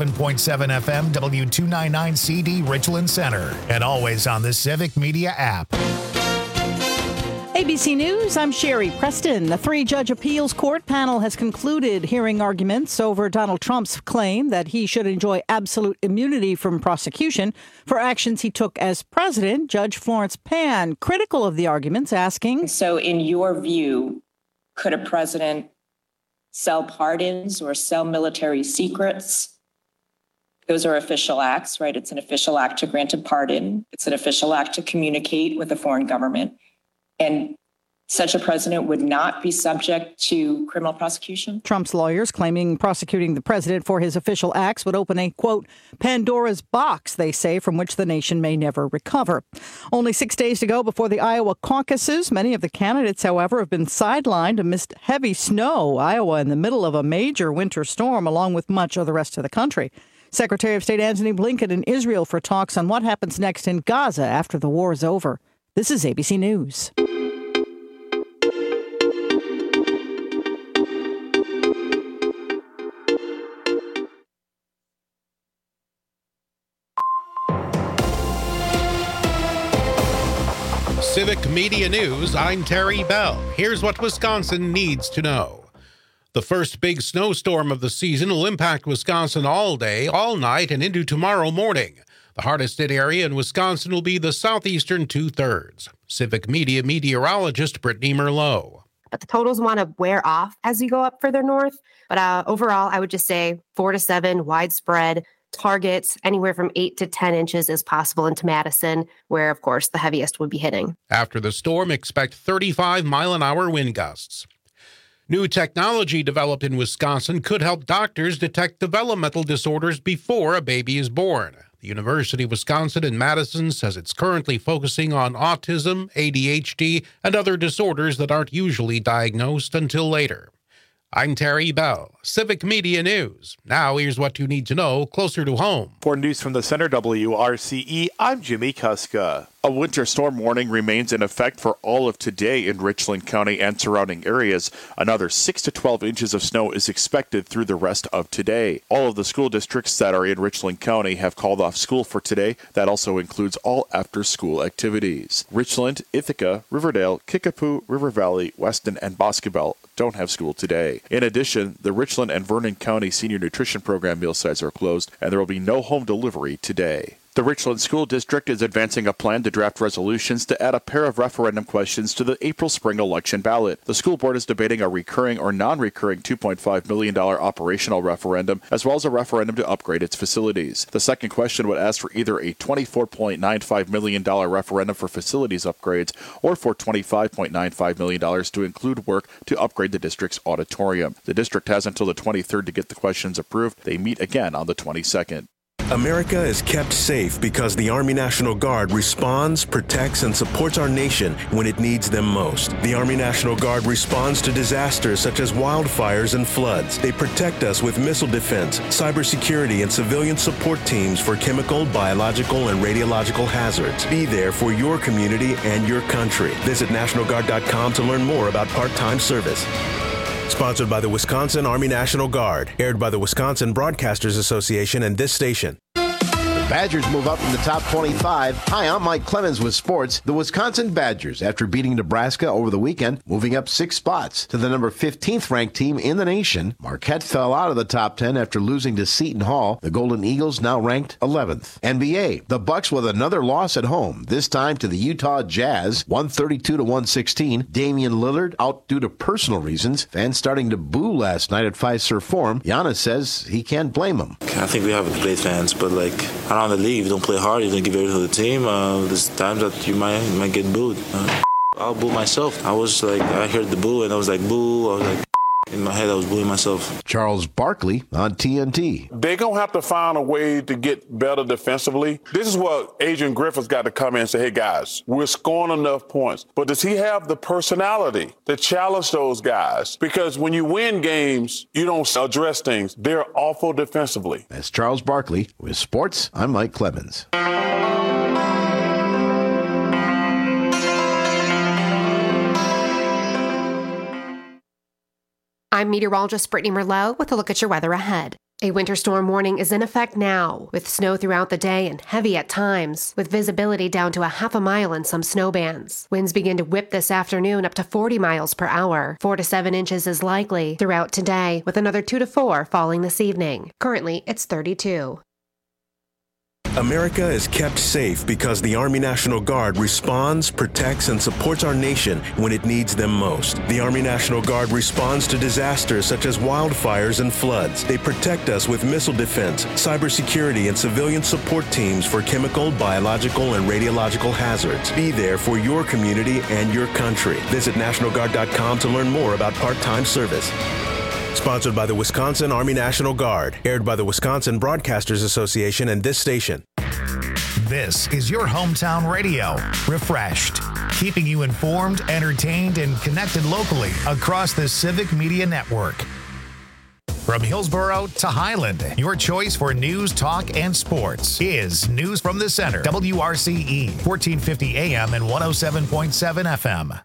97.7 FM, W299CD Richland Center, and always on the Civic Media app. ABC News, I'm Sherry Preston. The three-judge appeals court panel has concluded hearing arguments over Donald Trump's claim that he should enjoy absolute immunity from prosecution for actions he took as president. Judge Florence Pan, critical of the arguments, asking, so in your view, could a president sell pardons or sell military secrets? Those are official acts, right? It's an official act to grant a pardon. It's an official act to communicate with a foreign government. And such a president would not be subject to criminal prosecution? Trump's lawyers claiming prosecuting the president for his official acts would open a, quote, Pandora's box, they say, from which the nation may never recover. Only 6 days to go before the Iowa caucuses. Many of the candidates, however, have been sidelined amidst heavy snow. Iowa in the middle of a major winter storm, along with much of the rest of the country. Secretary of State Antony Blinken in Israel for talks on what happens next in Gaza after the war is over. This is ABC News. Civic Media News, I'm Terry Bell. Here's what Wisconsin needs to know. The first big snowstorm of the season will impact Wisconsin all day, all night, and into tomorrow morning. The hardest hit area in Wisconsin will be the southeastern two-thirds. Civic Media meteorologist Brittany Merlot. But the totals want to wear off as you go up further north. But overall, I would just say 4 to 7 widespread. Targets anywhere from 8 to 10 inches is possible into Madison, where, of course, the heaviest would be hitting. After the storm, expect 35-mile-an-hour wind gusts. New technology developed in Wisconsin could help doctors detect developmental disorders before a baby is born. The University of Wisconsin in Madison says it's currently focusing on autism, ADHD, and other disorders that aren't usually diagnosed until later. I'm Terry Bell, Civic Media News. Now here's what you need to know closer to home. For news from the Center WRCE, I'm Jimmy Kuska. A winter storm warning remains in effect for all of today in Richland County and surrounding areas. Another 6 to 12 inches of snow is expected through the rest of today. All of the school districts that are in Richland County have called off school for today. That also includes all after-school activities. Richland, Ithaca, Riverdale, Kickapoo, River Valley, Weston, and Boscobel don't have school today. In addition, the Richland and Vernon County Senior Nutrition Program meal sites are closed, and there will be no home delivery today. The Richland School District is advancing a plan to draft resolutions to add a pair of referendum questions to the April spring election ballot. The school board is debating a recurring or non-recurring $2.5 million operational referendum, as well as a referendum to upgrade its facilities. The second question would ask for either a $24.95 million referendum for facilities upgrades or for $25.95 million to include work to upgrade the district's auditorium. The district has until the 23rd to get the questions approved. They meet again on the 22nd. America is kept safe because the Army National Guard responds, protects, and supports our nation when it needs them most. The Army National Guard responds to disasters such as wildfires and floods. They protect us with missile defense, cybersecurity, and civilian support teams for chemical, biological, and radiological hazards. Be there for your community and your country. Visit NationalGuard.com to learn more about part-time service. Sponsored by the Wisconsin Army National Guard. Aired by the Wisconsin Broadcasters Association and this station. Badgers move up in the top 25. Hi, I'm Mike Clemens with sports. The Wisconsin Badgers, after beating Nebraska over the weekend, moving up 6 spots to the number 15th ranked team in the nation. Marquette fell out of the top 10 after losing to Seton Hall. The Golden Eagles now ranked 11th. NBA, the Bucks with another loss at home, this time to the Utah Jazz, 132-116. Damian Lillard out due to personal reasons. Fans starting to boo last night at Fiserv Forum. Giannis says he can't blame him. I think we have great fans, but around the league, if you don't play hard, you don't give everything to the team, there's times that you might get booed. I'll boo myself. I heard the boo and I was like, boo. I was like, in my head, I was booing myself. Charles Barkley on TNT. They're going to have to find a way to get better defensively. This is what Adrian Griffith's got to come in and say, hey, guys, we're scoring enough points. But does he have the personality to challenge those guys? Because when you win games, you don't address things. They're awful defensively. That's Charles Barkley. With sports, I'm Mike Clemens. I'm meteorologist Brittany Merlot with a look at your weather ahead. A winter storm warning is in effect now, with snow throughout the day and heavy at times, with visibility down to a half a mile in some snow bands. Winds begin to whip this afternoon up to 40 miles per hour. 4 to 7 inches is likely throughout today, with another 2 to 4 falling this evening. Currently, it's 32. America is kept safe because the Army National Guard responds, protects, and supports our nation when it needs them most. The Army National Guard responds to disasters such as wildfires and floods. They protect us with missile defense, cybersecurity, and civilian support teams for chemical, biological, and radiological hazards. Be there for your community and your country. Visit NationalGuard.com to learn more about part-time service. Sponsored by the Wisconsin Army National Guard. Aired by the Wisconsin Broadcasters Association and this station. This is your hometown radio. Refreshed. Keeping you informed, entertained, and connected locally across the Civic Media Network. From Hillsboro to Highland, your choice for news, talk, and sports is News from the Center. WRCE, 1450 AM and 107.7 FM.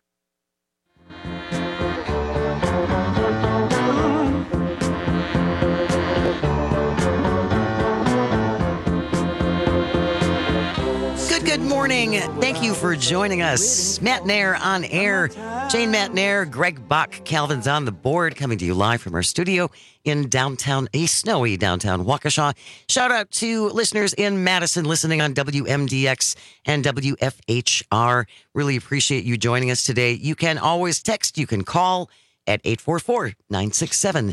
Good morning. Thank you for joining us. Matt Nair on air. Jane Matt Nair, Greg Bach, Calvin's on the board, coming to you live from our studio in snowy downtown Waukesha. Shout out to listeners in Madison listening on WMDX and WFHR. Really appreciate you joining us today. You can always text, you can call at 844-967-2789,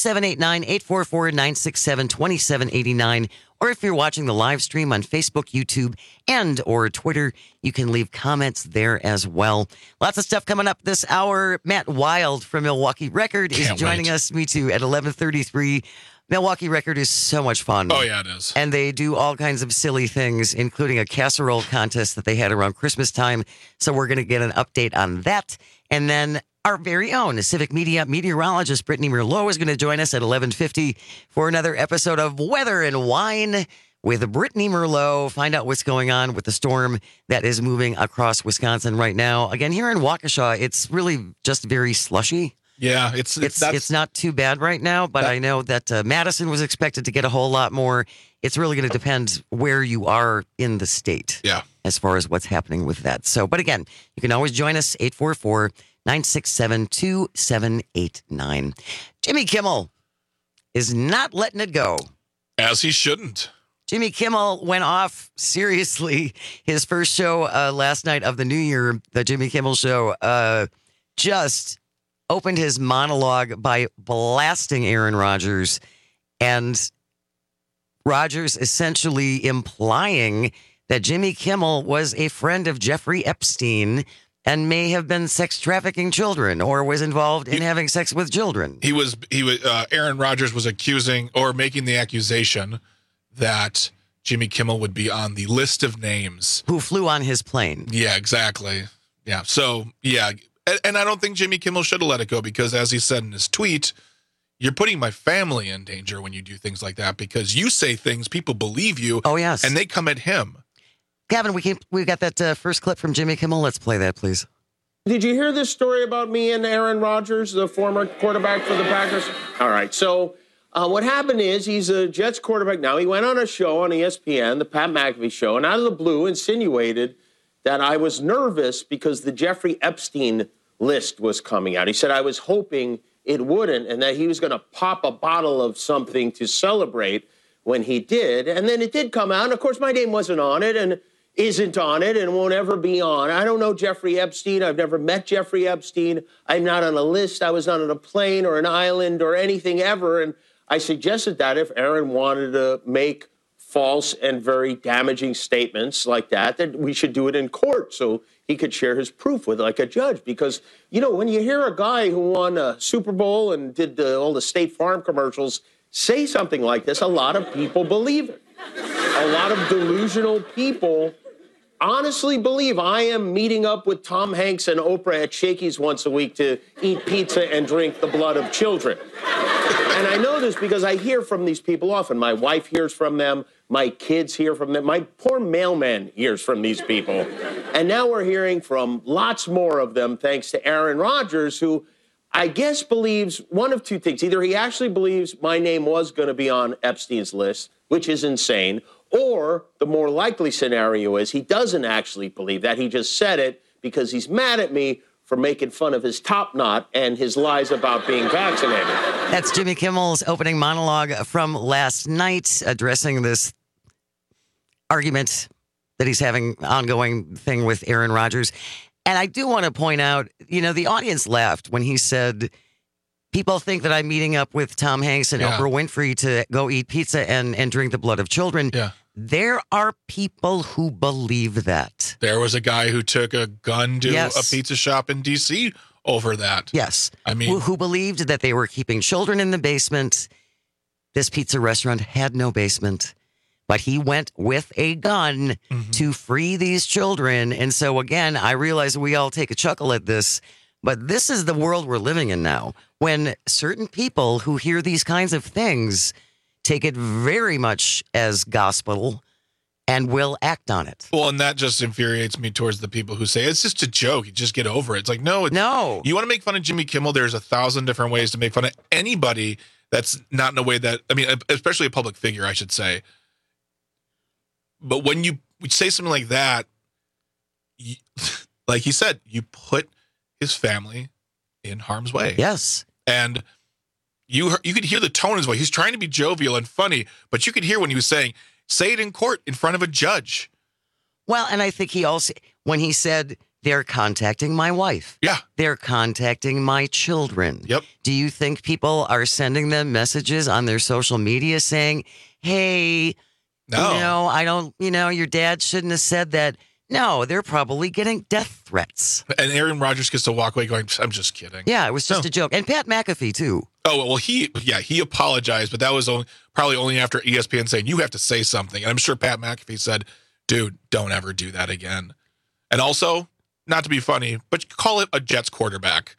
844-967-2789. Or if you're watching the live stream on Facebook, YouTube, and or Twitter, you can leave comments there as well. Lots of stuff coming up this hour. Matt Wild from Milwaukee Record is joining us. Me too, at 11:33. Milwaukee Record is so much fun. Oh, yeah, it is. And they do all kinds of silly things, including a casserole contest that they had around Christmas time. So we're going to get an update on that. And then our very own Civic Media meteorologist, Brittany Merlot, is going to join us at 11:50 for another episode of Weather and Wine with Brittany Merlot. Find out what's going on with the storm that is moving across Wisconsin right now. Again, here in Waukesha, it's really just very slushy. Yeah, it's not too bad right now, but I know that Madison was expected to get a whole lot more. It's really going to depend where you are in the state. Yeah. As far as what's happening with that. So, but again, you can always join us, 844-967-2789. Jimmy Kimmel is not letting it go. As he shouldn't. Jimmy Kimmel went off seriously. His first show last night of the new year, the Jimmy Kimmel Show, just opened his monologue by blasting Aaron Rodgers, and Rodgers essentially implying that Jimmy Kimmel was a friend of Jeffrey Epstein and may have been sex trafficking children or was involved in having sex with children. Aaron Rodgers was accusing or making the accusation that Jimmy Kimmel would be on the list of names who flew on his plane. Yeah, exactly. Yeah. So, yeah. And I don't think Jimmy Kimmel should have let it go because, as he said in his tweet, you're putting my family in danger when you do things like that because you say things, people believe you. Oh, yes. And they come at him. Gavin, we got that first clip from Jimmy Kimmel. Let's play that, please. Did you hear this story about me and Aaron Rodgers, the former quarterback for the Packers? All right. So what happened is he's a Jets quarterback now. He went on a show on ESPN, the Pat McAfee show, and out of the blue insinuated that I was nervous because the Jeffrey Epstein list was coming out. He said I was hoping it wouldn't and that he was going to pop a bottle of something to celebrate when he did. And then it did come out. And, of course, my name wasn't on it and isn't on it and won't ever be on. I don't know Jeffrey Epstein. I've never met Jeffrey Epstein. I'm not on a list. I was not on a plane or an island or anything ever. And I suggested that if Aaron wanted to make false and very damaging statements like that we should do it in court so he could share his proof with like a judge. Because, you know, when you hear a guy who won a Super Bowl and did all the State Farm commercials say something like this, a lot of people believe it. A lot of delusional people honestly believe I am meeting up with Tom Hanks and Oprah at Shakey's once a week to eat pizza and drink the blood of children. And I know this because I hear from these people often. My wife hears from them. My kids hear from them. My poor mailman hears from these people. And now we're hearing from lots more of them thanks to Aaron Rodgers, who I guess believes one of two things. Either he actually believes my name was going to be on Epstein's list, which is insane, or the more likely scenario is he doesn't actually believe that. He just said it because he's mad at me for making fun of his top knot and his lies about being vaccinated. That's Jimmy Kimmel's opening monologue from last night, addressing this argument that he's having, ongoing thing with Aaron Rodgers. And I do want to point out, the audience laughed when he said, people think that I'm meeting up with Tom Hanks and Oprah Winfrey to go eat pizza and drink the blood of children. Yeah. There are people who believe that. There was a guy who took a gun to a pizza shop in D.C. over that. Yes. I mean, who believed that they were keeping children in the basement. This pizza restaurant had no basement, but he went with a gun to free these children. And so, again, I realize we all take a chuckle at this, but this is the world we're living in now, when certain people who hear these kinds of things take it very much as gospel and will act on it. Well, and that just infuriates me towards the people who say, it's just a joke, you just get over it. It's like, no. You want to make fun of Jimmy Kimmel, there's 1,000 different ways to make fun of anybody that's not in a way that, especially a public figure, I should say. But when you say something like that, like he said, you put his family in harm's way. Yes. And you could hear the tone in his voice. He's trying to be jovial and funny, but you could hear when he was saying, say it in court in front of a judge. Well, and I think he also, when he said, they're contacting my wife. Yeah. They're contacting my children. Yep. Do you think people are sending them messages on their social media saying, hey, I don't, your dad shouldn't have said that. No, they're probably getting death threats. And Aaron Rodgers gets to walk away going, I'm just kidding. Yeah, it was just a joke. And Pat McAfee, too. Oh, well, he apologized, but that was probably only after ESPN saying, you have to say something. And I'm sure Pat McAfee said, dude, don't ever do that again. And also, not to be funny, but call it a Jets quarterback.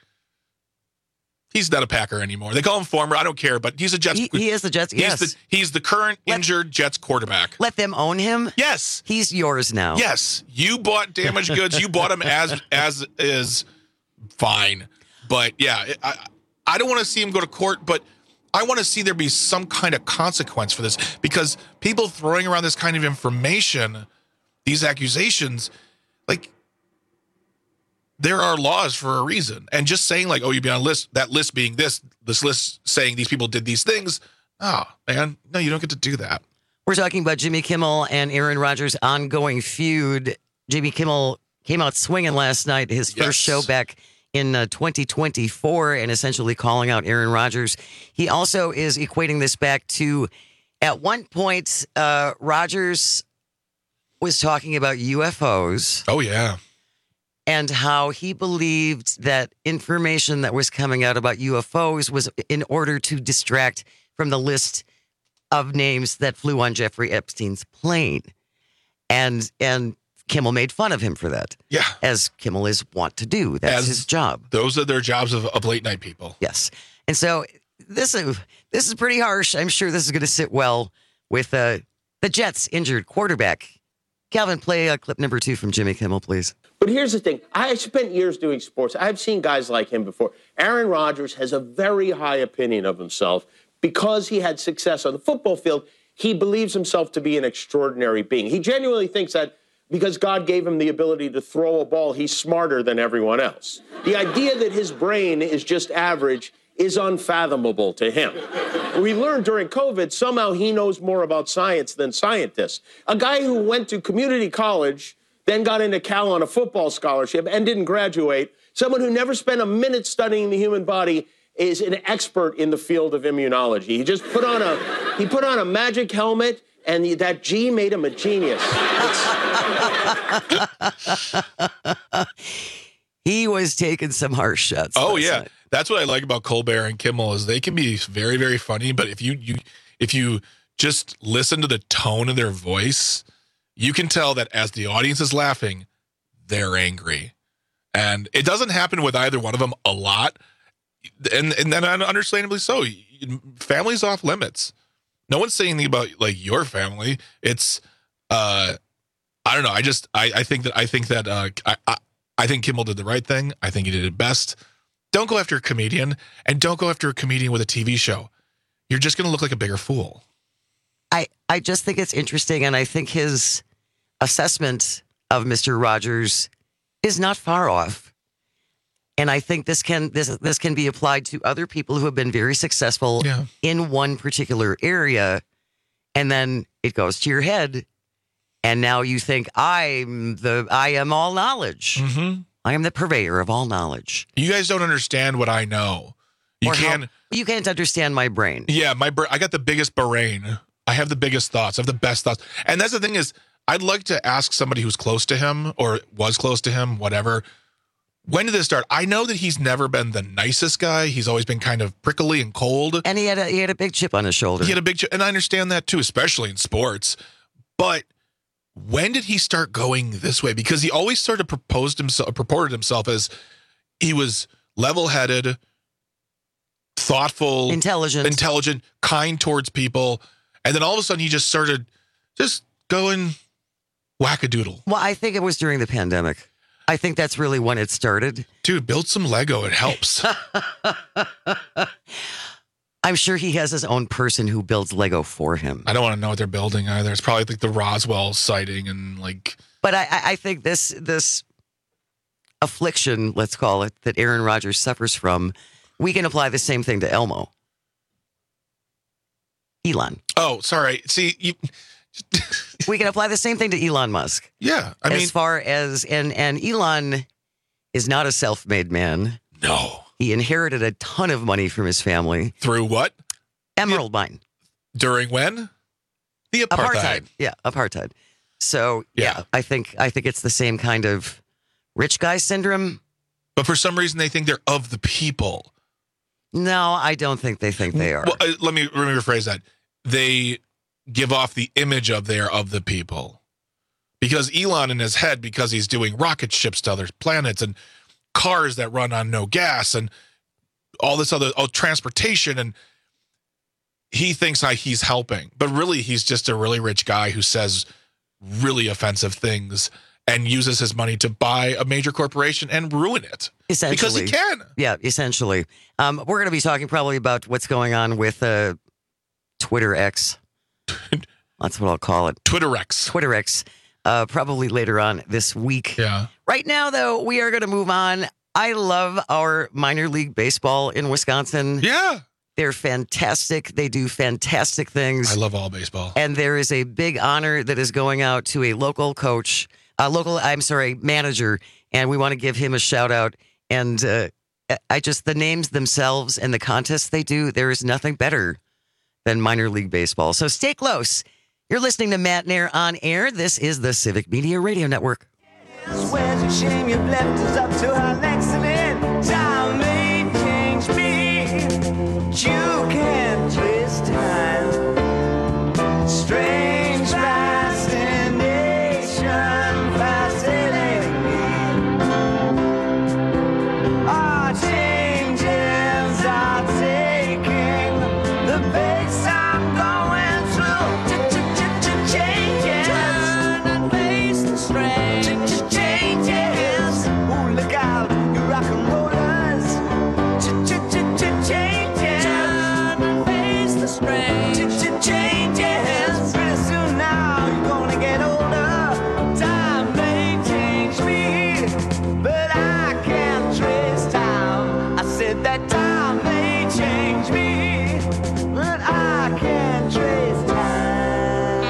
He's not a Packer anymore. They call him former. I don't care, but he's a Jets. He is the Jets. Yes. He's the current injured Jets quarterback. Let them own him. Yes. He's yours now. Yes. You bought damaged goods. You bought him as is. Fine. But yeah, I don't want to see him go to court, but I want to see there be some kind of consequence for this, because people throwing around this kind of information, these accusations, like, there are laws for a reason. And just saying like, oh, you'd be on a list, that list being this list saying these people did these things. Oh, man, no, you don't get to do that. We're talking about Jimmy Kimmel and Aaron Rodgers' ongoing feud. Jimmy Kimmel came out swinging last night, his first show back in 2024, and essentially calling out Aaron Rodgers. He also is equating this back to, at one point, Rodgers was talking about UFOs. Oh, yeah. And how he believed that information that was coming out about UFOs was in order to distract from the list of names that flew on Jeffrey Epstein's plane. And Kimmel made fun of him for that. Yeah. As Kimmel is wont to do. That's his job. Those are their jobs of late night people. Yes. And so this is pretty harsh. I'm sure this is going to sit well with the Jets' injured quarterback. Calvin, play clip number 2 from Jimmy Kimmel, please. But here's the thing. I spent years doing sports. I've seen guys like him before. Aaron Rodgers has a very high opinion of himself. Because he had success on the football field, he believes himself to be an extraordinary being. He genuinely thinks that because God gave him the ability to throw a ball, he's smarter than everyone else. The idea that his brain is just average is unfathomable to him. We learned during COVID, somehow he knows more about science than scientists. A guy who went to community college, then got into Cal on a football scholarship and didn't graduate, someone who never spent a minute studying the human body, is an expert in the field of immunology. He just put on a magic helmet, and that G made him a genius. He was taking some harsh shots. Oh yeah, that's what I like about Colbert and Kimmel is they can be very, very funny, but if you just listen to the tone of their voice, you can tell that as the audience is laughing, they're angry. And it doesn't happen with either one of them a lot. And then understandably so. Family's off limits. No one's saying anything about like your family. It's I don't know. I think Kimmel did the right thing. I think he did it best. Don't go after a comedian, and don't go after a comedian with a TV show. You're just going to look like a bigger fool. I just think it's interesting, and I think his assessment of Mr. Rogers is not far off. And I think this can be applied to other people who have been very successful in one particular area, and then it goes to your head, and now you think I am all knowledge. Mm-hmm. I am the purveyor of all knowledge. You guys don't understand what I know. You can't understand my brain. Yeah, I got the biggest brain. I have the biggest thoughts. I have the best thoughts. And that's the thing is, I'd like to ask somebody who's close to him or was close to him, whatever. When did this start? I know that he's never been the nicest guy. He's always been kind of prickly and cold. And he had a big chip on his shoulder. He had a big chip, and I understand that too, especially in sports. But when did he start going this way? Because he always sort of purported himself as he was level-headed, thoughtful, intelligent, kind towards people. And then all of a sudden he just started just going wackadoodle. Well, I think it was during the pandemic. I think that's really when it started. Dude, build some Lego. It helps. I'm sure he has his own person who builds Lego for him. I don't want to know what they're building either. It's probably like the Roswell sighting and like. But I think this affliction, let's call it, that Aaron Rodgers suffers from, we can apply the same thing to Elon. Oh, sorry. See, we can apply the same thing to Elon Musk. Yeah. I mean, as far as, and Elon is not a self-made man. No. He inherited a ton of money from his family. Through what? Emerald Mine. During when? The apartheid. Yeah, apartheid. So, yeah, I think it's the same kind of rich guy syndrome. But for some reason, they think they're of the people. No, I don't think they think they are. Well, let me rephrase that. They give off the image of they're of the people. Because Elon in his head, because he's doing rocket ships to other planets and cars that run on no gas and all this other transportation, and he thinks he's helping. But really, he's just a really rich guy who says really offensive things and uses his money to buy a major corporation and ruin it. Essentially. Because he can. Yeah, essentially. We're going to be talking probably about what's going on with Twitter X. That's what I'll call it. Twitter X. Probably later on this week. Yeah. Right now, though, we are going to move on. I love our minor league baseball in Wisconsin. Yeah. They're fantastic. They do fantastic things. I love all baseball. And there is a big honor that is going out to a local manager. And we want to give him a shout out. And the names themselves and the contests they do, there is nothing better than minor league baseball. So stay close. You're listening to Matt Nair on air. This is the Civic Media Radio Network. Swears a shame you've left us up to our accident. Time may change me. You can't twist time. Strange fascination fascinating me. Our changes are taking the pace I'm going through. Changes. Turn and face the strange. Changes. Ooh, look out, you rock and rollers. Changes. Turn and face the strange. Changes. Pretty soon now you're gonna get older. Time may change me, but I can't trace time. I said that time may change me, but I can't trace time.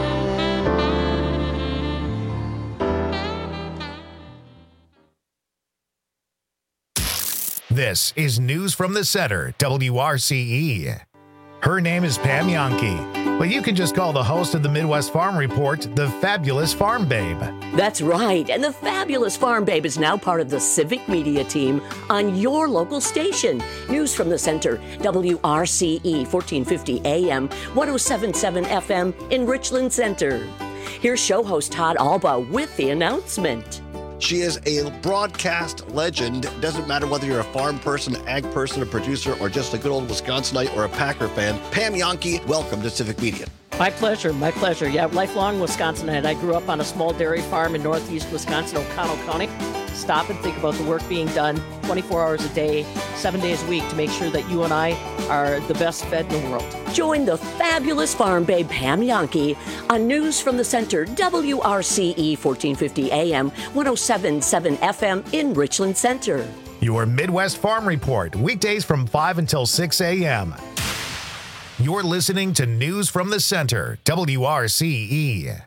This is News from the Center, WRCE. Her name is Pam Yankee, but you can just call the host of the Midwest Farm Report the Fabulous Farm Babe. That's right, and the Fabulous Farm Babe is now part of the Civic Media team on your local station. News from the Center, WRCE 1450 AM, 107.7 FM in Richland Center. Here's show host Todd Alba with the announcement. She is a broadcast legend. Doesn't matter whether you're a farm person, ag person, a producer, or just a good old Wisconsinite or a Packer fan. Pam Yankee, welcome to Civic Media. My pleasure. My pleasure. Yeah, lifelong Wisconsinite. I grew up on a small dairy farm in northeast Wisconsin, O'Connell County. Stop and think about the work being done 24 hours a day, 7 days a week to make sure that you and I are the best fed in the world. Join the fabulous farm babe Pam Yonke on News from the Center, WRCE 1450 AM, 107.7 FM in Richland Center. Your Midwest Farm Report, weekdays from 5 until 6 a.m. You're listening to News from the Center, WRCE.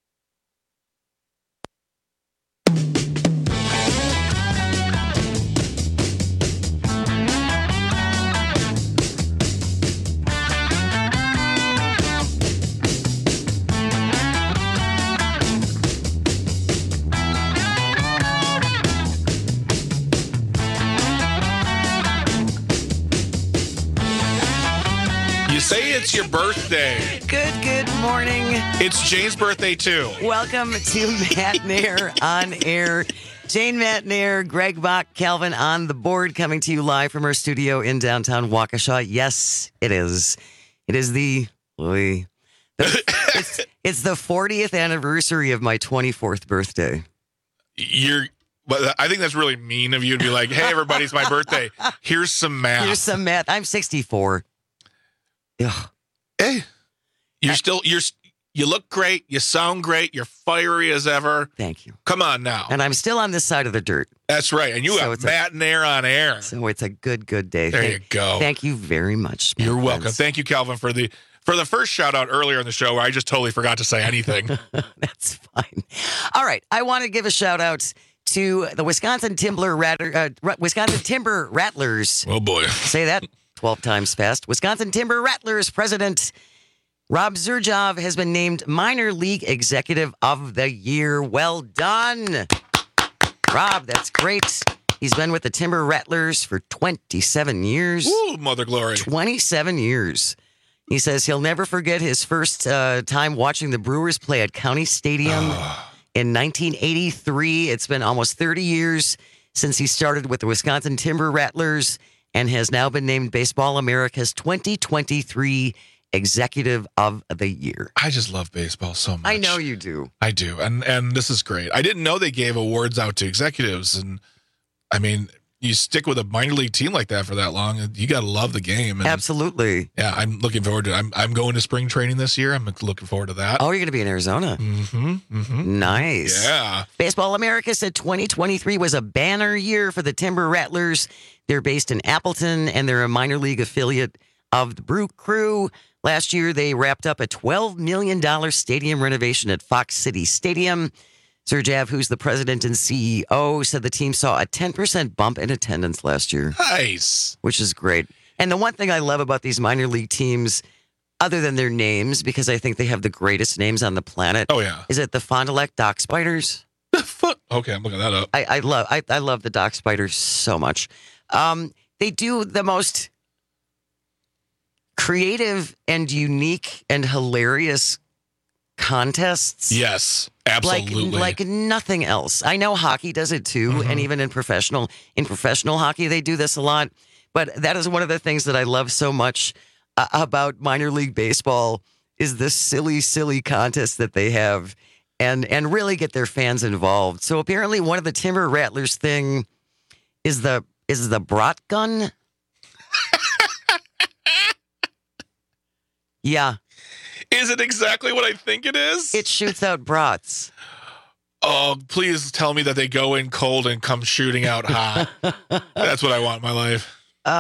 You say it's your birthday. Good morning. It's Jane's birthday, too. Welcome to Matt Nair on air. Jane, Matt Nair, Greg Bach, Calvin on the board, coming to you live from our studio in downtown Waukesha. Yes, it is. It is it's the 40th anniversary of my 24th birthday. But I think that's really mean of you to be like, hey, everybody, it's my birthday. Here's some math. I'm 64. Ugh. Hey, you look great. You sound great. You're fiery as ever. Thank you. Come on now. And I'm still on this side of the dirt. That's right. And you have Matt Nair on air. So it's a good day. There you go. Thank you very much. You're welcome. Thank you, Calvin, for the first shout out earlier in the show where I just totally forgot to say anything. That's fine. All right. I want to give a shout out to the Wisconsin Timber Rattlers. Oh, boy. Say that 12 times fast. Wisconsin Timber Rattlers president Rob Zurjov has been named Minor League Executive of the Year. Well done, Rob. That's great. He's been with the Timber Rattlers for 27 years. Ooh, mother glory. 27 years. He says he'll never forget his first time watching the Brewers play at County Stadium in 1983. It's been almost 30 years since he started with the Wisconsin Timber Rattlers and has now been named Baseball America's 2023 Executive of the Year. I just love baseball so much. I know you do. I do. And this is great. I didn't know they gave awards out to executives. And I mean, you stick with a minor league team like that for that long, you got to love the game. And absolutely. Yeah, I'm looking forward to it. I'm going to spring training this year. I'm looking forward to that. Oh, you're going to be in Arizona. Mm-hmm. Nice. Yeah. Baseball America said 2023 was a banner year for the Timber Rattlers. They're based in Appleton, and they're a minor league affiliate of the Brew Crew. Last year, they wrapped up a $12 million stadium renovation at Fox City Stadium. Zurjov, who's the president and CEO, said the team saw a 10% bump in attendance last year. Nice. Which is great. And the one thing I love about these minor league teams, other than their names, because I think they have the greatest names on the planet. Oh, yeah. Is it the Fond du Lac Dock Spiders? Okay, I'm looking that up. I love the Dock Spiders so much. They do the most creative and unique and hilarious contests. Yes, absolutely. Like nothing else. I know hockey does it too, and even in professional hockey, they do this a lot. But that is one of the things that I love so much about minor league baseball is the silly contest that they have and really get their fans involved. So apparently one of the Timber Rattlers thing is the brat gun. Yeah. Is it exactly what I think it is? It shoots out brats. Oh, please tell me that they go in cold and come shooting out hot. That's what I want in my life.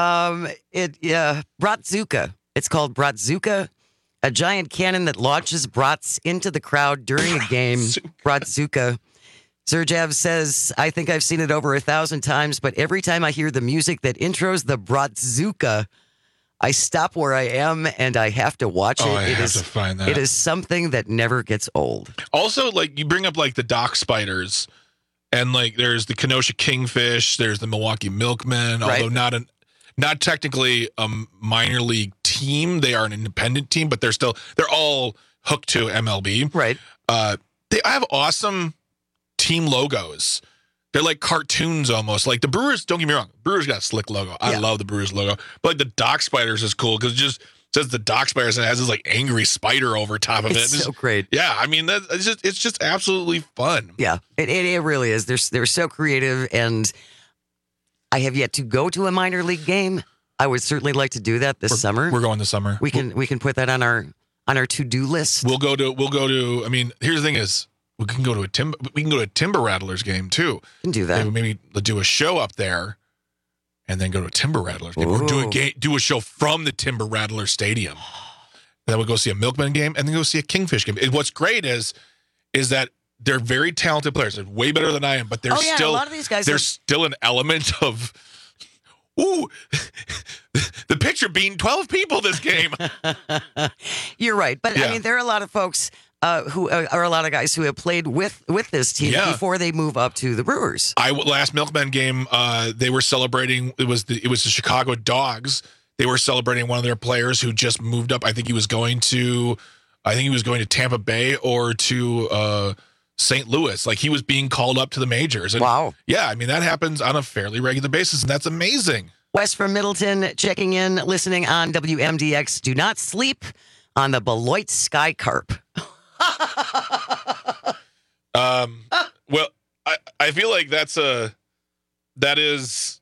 Bratzuka. It's called Bratzuka, a giant cannon that launches brats into the crowd during a game. Bratzuka. Zurjov says, I think I've seen it over 1,000 times, but every time I hear the music that intros the Bratzuka, I stop where I am and I have to watch it. I have to find that. It is something that never gets old. Also, like, you bring up like the Dock Spiders, and like there's the Kenosha Kingfish, there's the Milwaukee Milkmen, Right. although not technically a minor league team. They are an independent team, but they're all hooked to MLB. Right. They have awesome team logos. They're like cartoons almost. Like the Brewers, don't get me wrong, Brewers got a slick logo. I love the Brewers logo. But like the Dock Spiders is cool because says the Doc Spiders and it has this like angry spider over top of it. It's so great. Yeah, I mean it's just absolutely fun. Yeah, it really is. They're so creative, and I have yet to go to a minor league game. I would certainly like to do that this summer. We're going this summer. We can put that on our to-do list. We'll go to. I mean, here's the thing: is we can go to a Timber Rattlers game too. Can do that. Maybe do a show up there, and then go to a Timber Rattlers game. Or do a show from the Timber Rattlers Stadium. And then we'll go see a Milkman game, and then go see a Kingfish game. And what's great is that they're very talented players. They're way better than I am, but there's still a lot of these guys. There's still an element of. Ooh, the picture being 12 people this game. You're right. But I mean, there are a lot of folks who are a lot of guys who have played with this team before they move up to the Brewers. Last Milkman game, they were celebrating. It was the Chicago Dogs. They were celebrating one of their players who just moved up. I think he was going to Tampa Bay or to St. Louis. Like he was being called up to the majors. And wow. Yeah, I mean that happens on a fairly regular basis, and that's amazing. Wes from Middleton checking in, listening on WMDX. Do not sleep on the Beloit Sky Carp. Well, I feel like that is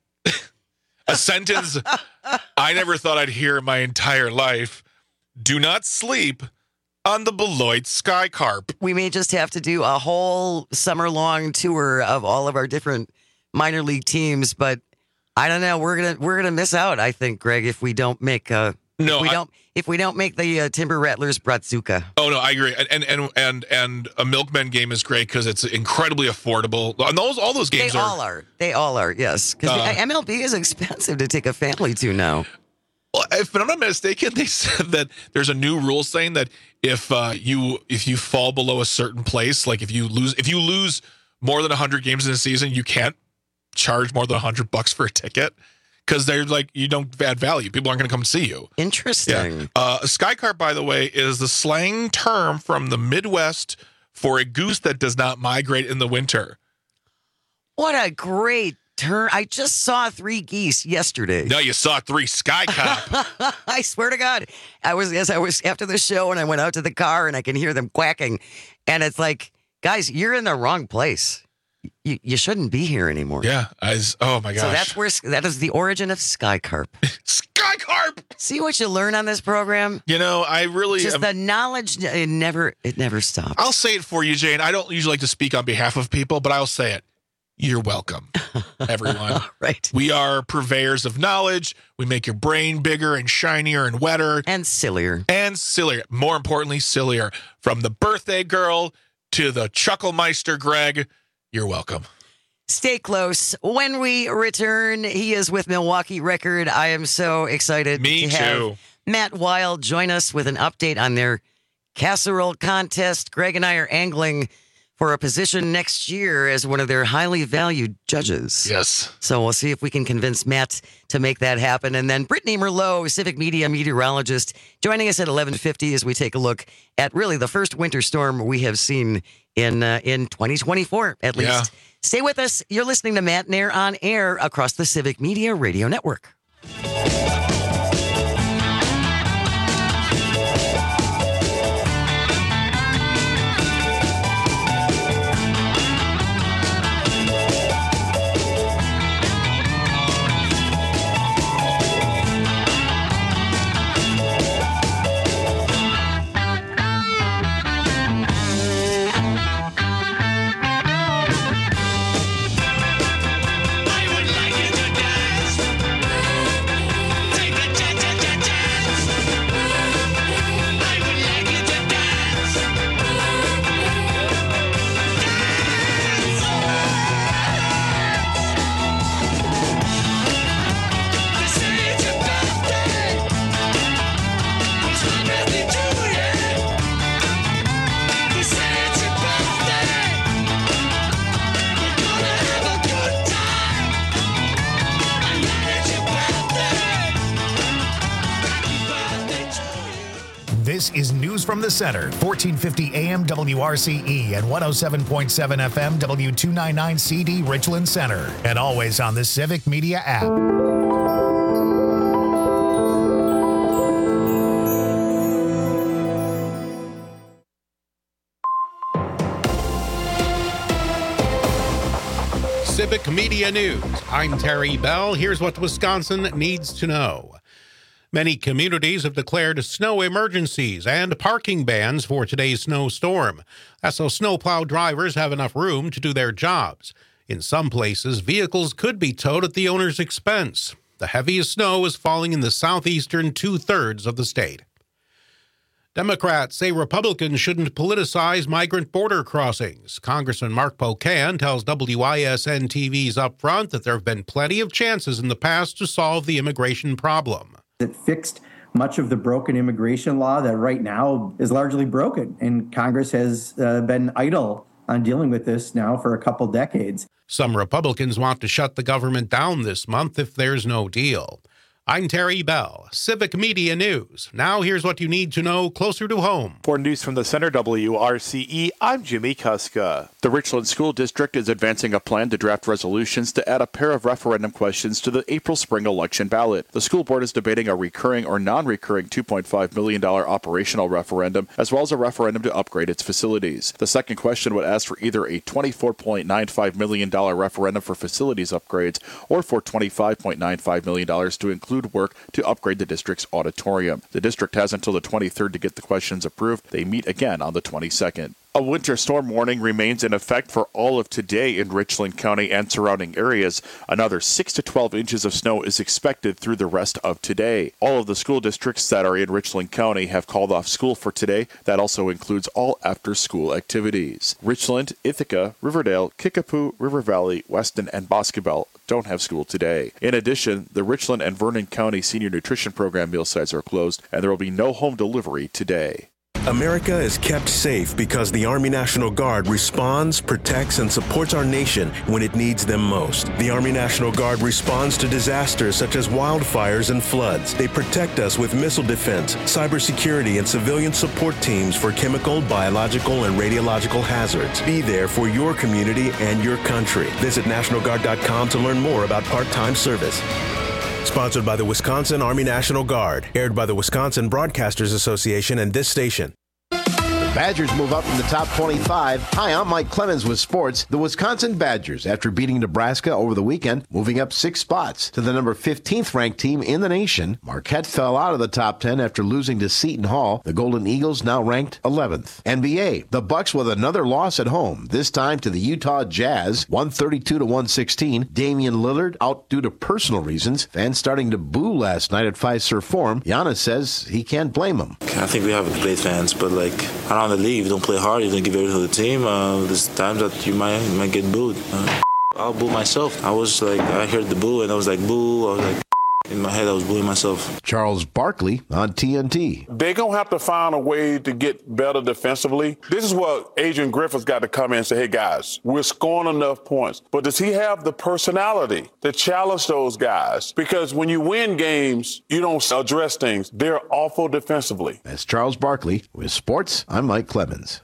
a sentence I never thought I'd hear in my entire life. Do not sleep on the Beloit Sky Carp. We may just have to do a whole summer-long tour of all of our different minor league teams, but I don't know. We're gonna miss out, I think, Greg, if we don't make if we don't make the Timber Rattlers Bratzuka. Oh no, I agree. And a Milkman game is great because it's incredibly affordable. And all those games They all are. Yes, because MLB is expensive to take a family to now. Well, if I'm not mistaken, they said that there's a new rule saying that if you fall below a certain place, like if you lose more than 100 games in a season, you can't charge more than $100 for a ticket because they're like you don't add value. People aren't going to come see you. Interesting. Yeah. Sky carp, by the way, is the slang term from the Midwest for a goose that does not migrate in the winter. What a great term. I just saw 3 geese yesterday. No, you saw 3 sky carp. I swear to God. I was after the show and I went out to the car and I can hear them quacking. And it's like, guys, you're in the wrong place. You shouldn't be here anymore. Yeah. Oh my gosh. So that is the origin of sky carp. Sky carp. See what you learn on this program? You know, I really just the knowledge. It never stops. I'll say it for you, Jane. I don't usually like to speak on behalf of people, but I'll say it. You're welcome, everyone. Right. We are purveyors of knowledge. We make your brain bigger and shinier and wetter. And sillier. More importantly, sillier. From the birthday girl to the Chucklemeister Greg, you're welcome. Stay close. When we return, he is with Milwaukee Record. I am so excited to have Matt Wild join us with an update on their casserole contest. Greg and I are angling for a position next year as one of their highly valued judges. Yes. So we'll see if we can convince Matt to make that happen. And then Brittany Merlot, Civic Media meteorologist, joining us at 11:50 as we take a look at really the first winter storm we have seen in 2024, at least. Yeah. Stay with us. You're listening to Matt Nair on air across the Civic Media Radio Network. This is News from the Center, 1450 AM WRCE and 107.7 FM W299 CD Richland Center, and always on the Civic Media app. Civic Media News. I'm Terry Bell. Here's what Wisconsin needs to know. Many communities have declared snow emergencies and parking bans for today's snowstorm. That's so snowplow drivers have enough room to do their jobs. In some places, vehicles could be towed at the owner's expense. The heaviest snow is falling in the southeastern two-thirds of the state. Democrats say Republicans shouldn't politicize migrant border crossings. Congressman Mark Pocan tells WISN-TV's Upfront that there have been plenty of chances in the past to solve the immigration problem. It fixed much of the broken immigration law that right now is largely broken, and Congress has been idle on dealing with this now for a couple decades. Some Republicans want to shut the government down this month if there's no deal. I'm Terry Bell, Civic Media News. Now here's what you need to know closer to home. For news from the Center WRCE, I'm Jimmy Kuska. The Richland School District is advancing a plan to draft resolutions to add a pair of referendum questions to the April-spring election ballot. The school board is debating a recurring or non-recurring $2.5 million operational referendum, as well as a referendum to upgrade its facilities. The second question would ask for either a $24.95 million referendum for facilities upgrades or for $25.95 million to include work to upgrade the district's auditorium. The district has until the 23rd to get the questions approved. They meet again on the 22nd. A winter storm warning remains in effect for all of today in Richland County and surrounding areas. Another 6 to 12 inches of snow is expected through the rest of today. All of the school districts that are in Richland County have called off school for today. That also includes all after-school activities. Richland, Ithaca, Riverdale, Kickapoo, River Valley, Weston, and Boscobel don't have school today. In addition, the Richland and Vernon County Senior Nutrition Program meal sites are closed, and there will be no home delivery today. America is kept safe because the Army National Guard responds, protects, and supports our nation when it needs them most. The Army National Guard responds to disasters such as wildfires and floods. They protect us with missile defense, cybersecurity, and civilian support teams for chemical, biological, and radiological hazards. Be there for your community and your country. Visit NationalGuard.com to learn more about part-time service. Sponsored by the Wisconsin Army National Guard. Aired by the Wisconsin Broadcasters Association and this station. Badgers move up in the top 25. Hi, I'm Mike Clemens with sports. The Wisconsin Badgers, after beating Nebraska over the weekend, moving up 6 spots to the number 15th ranked team in the nation. Marquette fell out of the top 10 after losing to Seton Hall. The Golden Eagles now ranked 11th. NBA, the Bucks with another loss at home, this time to the Utah Jazz, 132-116. Damian Lillard out due to personal reasons. Fans starting to boo last night at Fiserv Forum. Giannis says he can't blame him. I think we have great fans, but around the league, you don't play hard, you don't give everything to the team. There's times that you might get booed. I'll boo myself. I heard the boo and I was like, boo. I was like, in my head, I was booing myself. Charles Barkley on TNT. They're going to have to find a way to get better defensively. This is what Adrian Griffith's got to come in and say, hey, guys, we're scoring enough points. But does he have the personality to challenge those guys? Because when you win games, you don't address things. They're awful defensively. That's Charles Barkley. With sports, I'm Mike Clemens.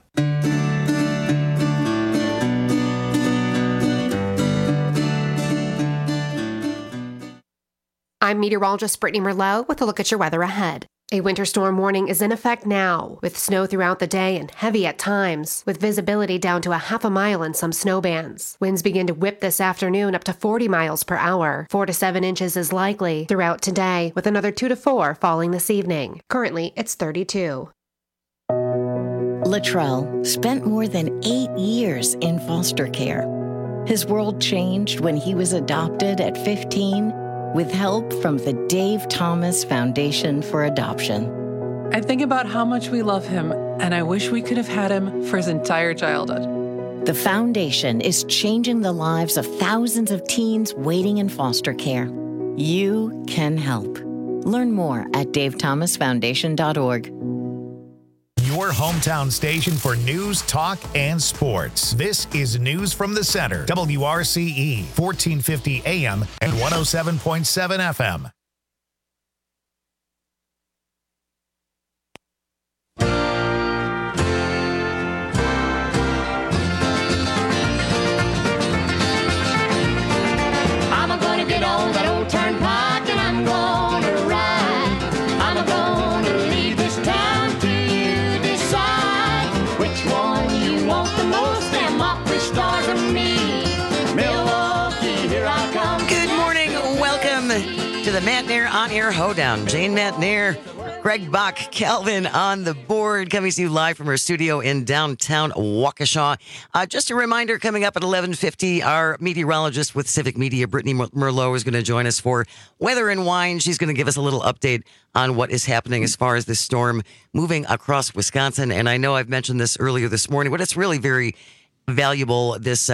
I'm meteorologist Brittany Merlot with a look at your weather ahead. A winter storm warning is in effect now, with snow throughout the day and heavy at times, with visibility down to a half a mile in some snow bands. Winds begin to whip this afternoon up to 40 miles per hour. 4 to 7 inches is likely throughout today, with another 2 to 4 falling this evening. Currently, it's 32. Latrell spent more than 8 years in foster care. His world changed when he was adopted at 15 with help from the Dave Thomas Foundation for Adoption. I think about how much we love him, and I wish we could have had him for his entire childhood. The foundation is changing the lives of thousands of teens waiting in foster care. You can help. Learn more at davethomasfoundation.org. Your hometown station for news, talk, and sports. This is News from the Center. WRCE, 1450 AM and 107.7 FM. I'm gonna get on that old turnpike and I'm gonna ride. I'm gonna leave this town to you decide which one you want the most. Them Opry stars or me, Milwaukee. the Matt Nair On Air Hoedown. Jane Matt Nair, Greg Bach, Calvin on the board, coming to you live from our studio in downtown Waukesha. Just a reminder, coming up at 11:50, our meteorologist with Civic Media, Brittany Merlot, is going to join us for Weather and Wine. She's going to give us a little update on what is happening as far as this storm moving across Wisconsin. And I know I've mentioned this earlier this morning, but it's really very valuable. This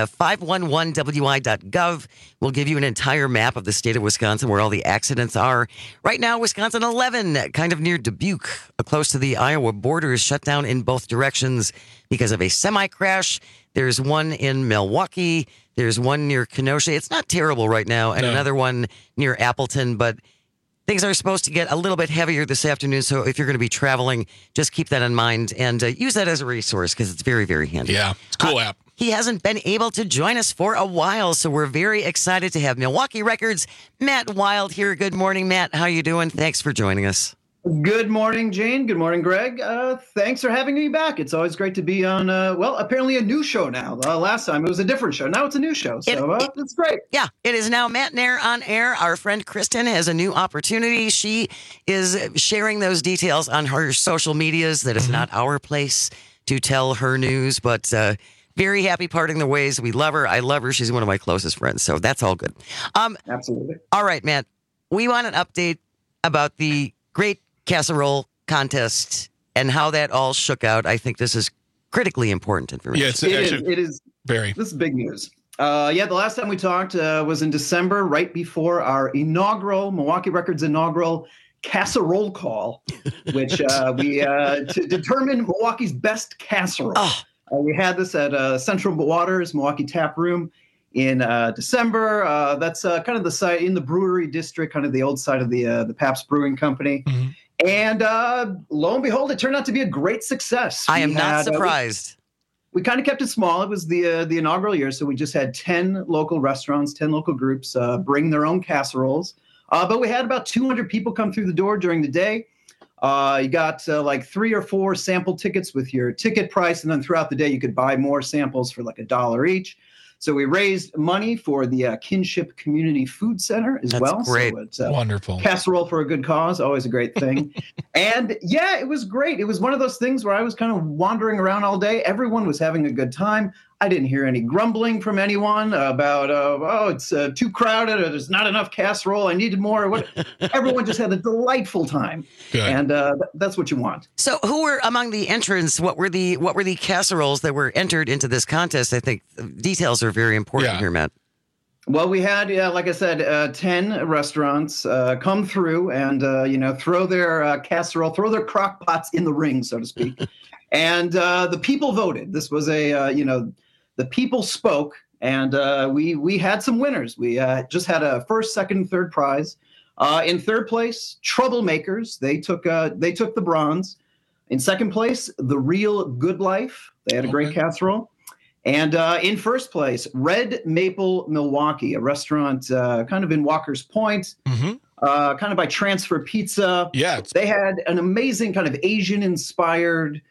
511wi.gov will give you an entire map of the state of Wisconsin where all the accidents are. Right now, Wisconsin 11, kind of near Dubuque, close to the Iowa border, is shut down in both directions because of a semi-crash. There's one in Milwaukee. There's one near Kenosha. It's not terrible right now. And another one near Appleton, but things are supposed to get a little bit heavier this afternoon, so if you're going to be traveling, just keep that in mind and use that as a resource because it's very, very handy. Yeah, it's a cool app. He hasn't been able to join us for a while, so we're very excited to have Milwaukee Records' Matt Wild here. Good morning, Matt. How are you doing? Thanks for joining us. Good morning, Jane. Good morning, Greg. Thanks for having me back. It's always great to be on, apparently a new show now. Last time it was a different show. Now it's a new show, so it's great. Yeah, it is now Matt Nair On Air. Our friend Kristen has a new opportunity. She is sharing those details on her social medias. That is not our place to tell her news, but very happy parting the ways. We love her. I love her. She's one of my closest friends, so that's all good. Absolutely. All right, Matt. We want an update about the Great Casserole Contest and how that all shook out. I think this is critically important information. Yeah, it is very. This is big news. The last time we talked was in December, right before our inaugural Milwaukee Records inaugural casserole call, which we to determine Milwaukee's best casserole. We had this at Central Waters Milwaukee Tap Room in December. That's kind of the site in the brewery district, kind of the old side of the Pabst Brewing Company. And lo and behold, it turned out to be a great success. I am not surprised. We kind of kept it small. It was the inaugural year, so we just had 10 local restaurants, 10 local groups bring their own casseroles. But we had about 200 people come through the door during the day. You got like 3 or 4 sample tickets with your ticket price, and then throughout the day you could buy more samples for like $1 each. So we raised money for the Kinship Community Food Center as well. Great. So it's wonderful. Casserole for a good cause, always a great thing. And yeah, it was great. It was one of those things where I was kind of wandering around all day. Everyone was having a good time. I didn't hear any grumbling from anyone about, it's too crowded or there's not enough casserole. I needed more. Everyone just had a delightful time. Good. And that's what you want. So who were among the entrants? What were the casseroles that were entered into this contest? I think details are very important here, Matt. Well, we had, like I said, 10 restaurants come through and, throw their casserole, throw their crock pots in the ring, so to speak. And the people voted. This was the people spoke, and we had some winners. We just had a first, second, third prize. In third place, Troublemakers. They took the bronze. In second place, The Real Good Life. They had a great casserole. And in first place, Red Maple Milwaukee, a restaurant kind of in Walker's Point, kind of by Transfer Pizza. Yeah. They had an amazing kind of Asian-inspired,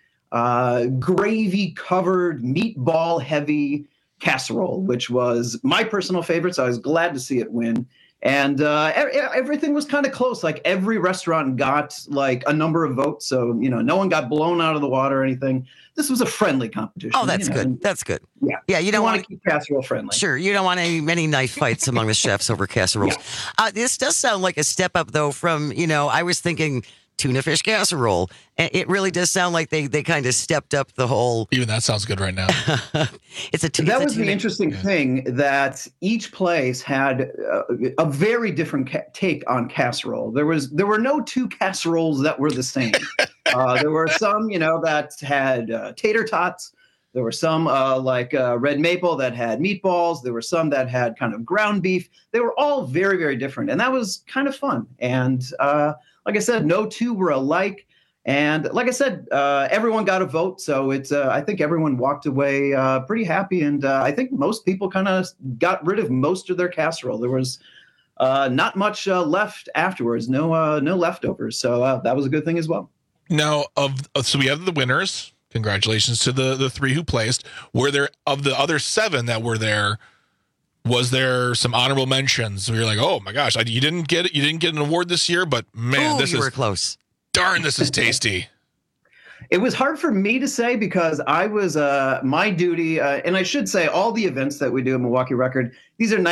gravy-covered, meatball-heavy casserole, which was my personal favorite, so I was glad to see it win. And everything was kind of close. Like every restaurant got like a number of votes, so no one got blown out of the water or anything. This was a friendly competition. Oh, that's good. That's good. Yeah. You don't want to keep casserole friendly. Sure. You don't want many knife fights among the chefs over casseroles. This does sound like a step up, though. From I was thinking tuna fish casserole. It really does sound like they kind of stepped up the whole. Even that sounds good right now. That was the interesting thing, that each place had a very different take on casserole. There were no two casseroles that were the same. There were some, that had tater tots. There were some like Red Maple that had meatballs. There were some that had kind of ground beef. They were all very, very different. And that was kind of fun. And like I said, no two were alike. And like I said, everyone got a vote. So I think everyone walked away pretty happy. And I think most people kind of got rid of most of their casserole. There was not much left afterwards, no leftovers. So that was a good thing as well. Now, so we have the winners. Congratulations to the 3 who placed. Were there, of the other 7 that were there, Was there some honorable mentions where you're like, oh my gosh, you didn't get it, you didn't get an award this year, but man, Ooh, you were close. Darn, this is tasty. It was hard for me to say because I was my duty, and I should say all the events that we do at Milwaukee Record, these are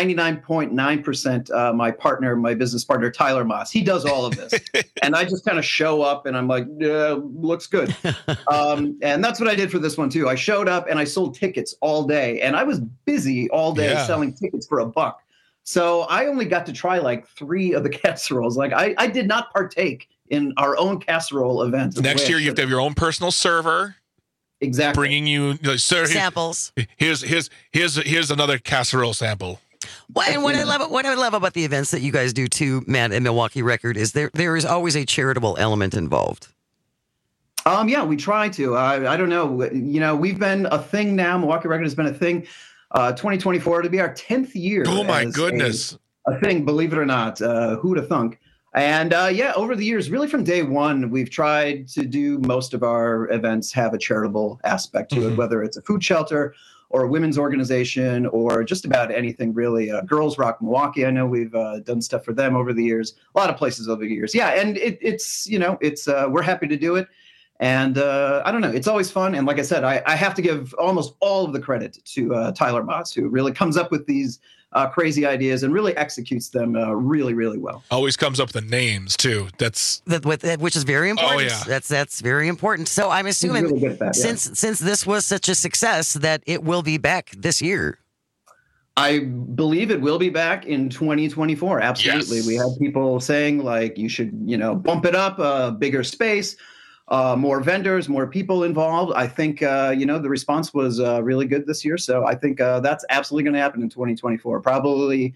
99.9% my business partner, Tyler Moss. He does all of this. And I just kind of show up and I'm like, looks good. And that's what I did for this one too. I showed up and I sold tickets all day and I was busy all day selling tickets for $1. So I only got to try like 3 of the casseroles. Like I did not partake in our own casserole event. Next year, you have to have your own personal server. Exactly. Bringing you samples. Here's another casserole sample. What I love about the events that you guys do too, Matt, and Milwaukee Record is there is always a charitable element involved. Yeah, we try to. I don't know. You know, we've been a thing now. Milwaukee Record has been a thing. 2024 to be our 10th year. Oh my goodness. A thing, believe it or not. Who'd have thunk? And over the years, really from day one, we've tried to do most of our events have a charitable aspect to it, whether it's a food shelter or a women's organization or just about anything really. Girls Rock Milwaukee, I know we've done stuff for them over the years, a lot of places over the years. Yeah, and it's we're happy to do it. And I don't know, it's always fun. And like I said, I have to give almost all of the credit to Tyler Moss, who really comes up with these crazy ideas and really executes them really, really well. Always comes up with the names too. Which is very important. Oh, yeah. That's very important. So I'm assuming really good at that, since this was such a success that it will be back this year. I believe it will be back in 2024. Absolutely. Yes. We had people saying like you should, bump it up, bigger space. More vendors, more people involved. I think, the response was really good this year. So I think that's absolutely going to happen in 2024. Probably,